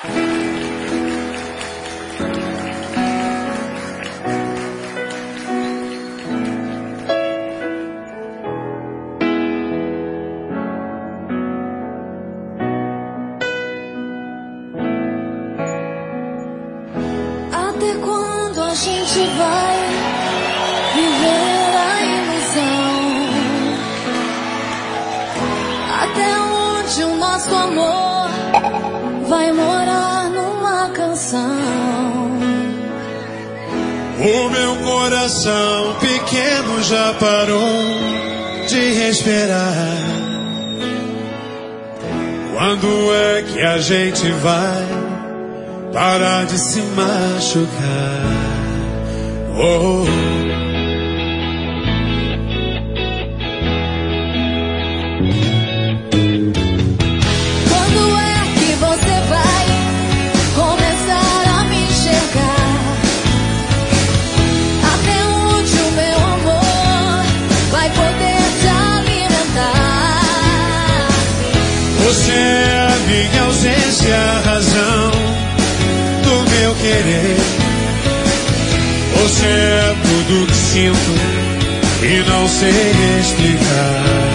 Até quando a gente vai viver a ilusão? Até onde o nosso amor vai morar numa canção? O meu coração pequeno já parou de respirar. Quando é que a gente vai parar de se machucar? Oh. Quando é que você vai começar a me enxergar? Até onde o meu amor vai poder te alimentar? Você é a minha ausência, a razão do meu querer. Você é tudo que sinto e não sei explicar.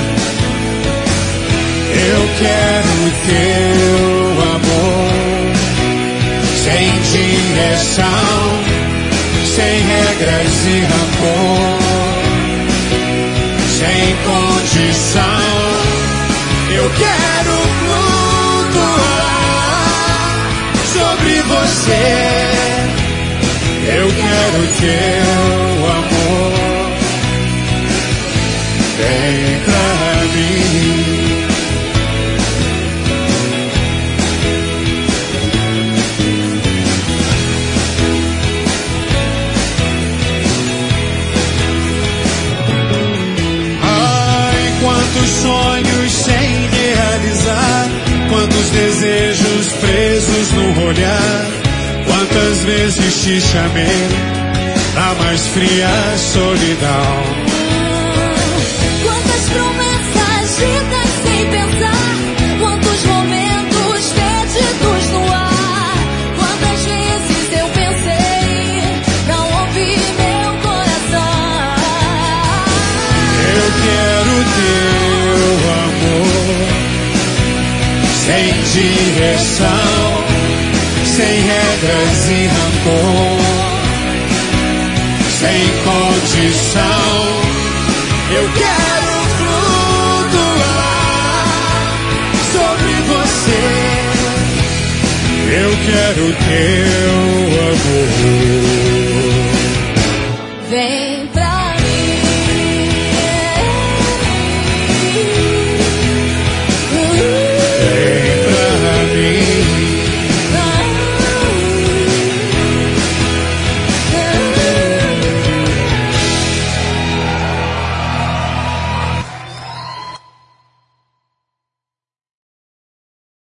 Eu quero teu amor, sem direção, sem regras e rancor, sem condição. Eu quero flutuar sobre você. Eu quero teu amor, vem pra mim. Ai, quantos sonhos sem realizar, quantos desejos presos no olhar. Quantas vezes te chamei na mais fria solidão. Quantas promessas ditas sem pensar, quantos momentos perdidos no ar. Quantas vezes eu pensei não ouvir meu coração. Eu quero teu amor, sem direção, sem regras e rancor, sem condição. Eu quero flutuar sobre você. Eu quero teu amor. Vem pra